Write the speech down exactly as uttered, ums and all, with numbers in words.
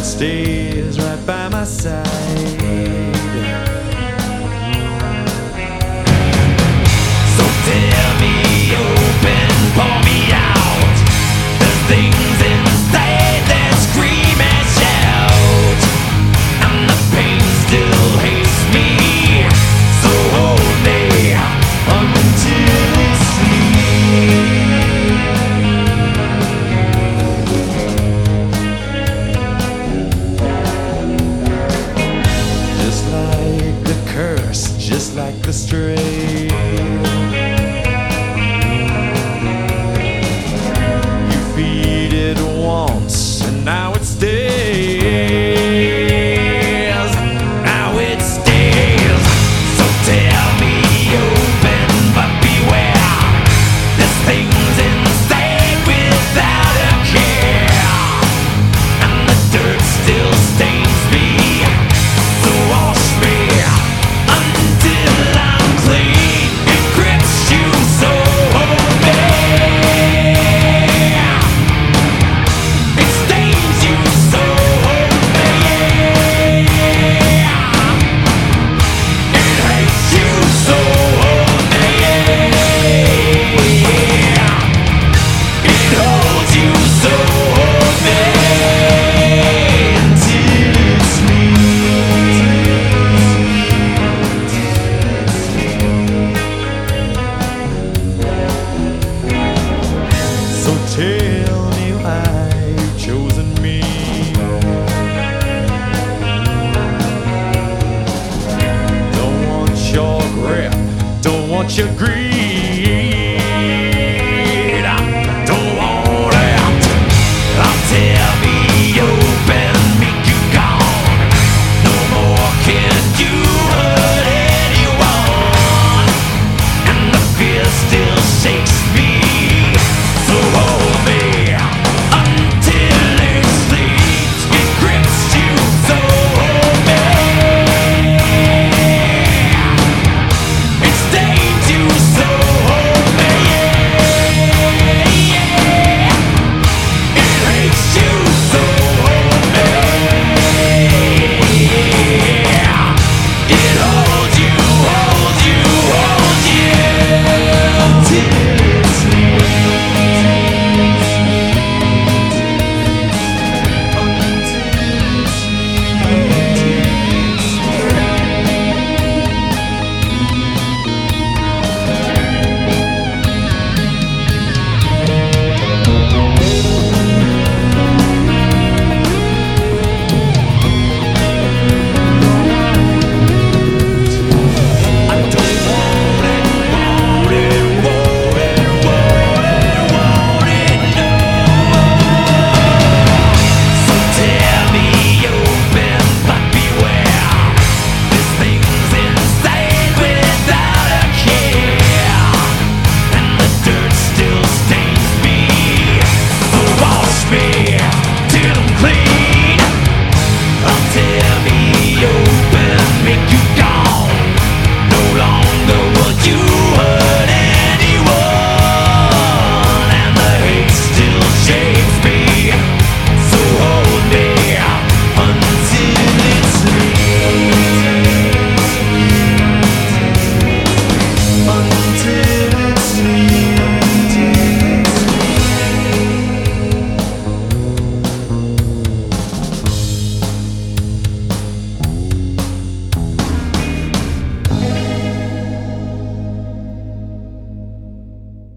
stays right by my side. So tear me open, pour me out. There's things inside that scream and shout, and the pain still hates me. So hold me until it's just like the curse, just like the stray. You feed it once, and now it stays. Now it stays. So tear me open, but beware. There's things inside without a care, and the dirt still stains me. So wash me until I'm clean. It grips you, so hold me. It stains you, so hold me. It hates you, so hold me. It holds you, so hold me until it's me. So tell me why you've chosen me. Don't want your grip, don't want your greed.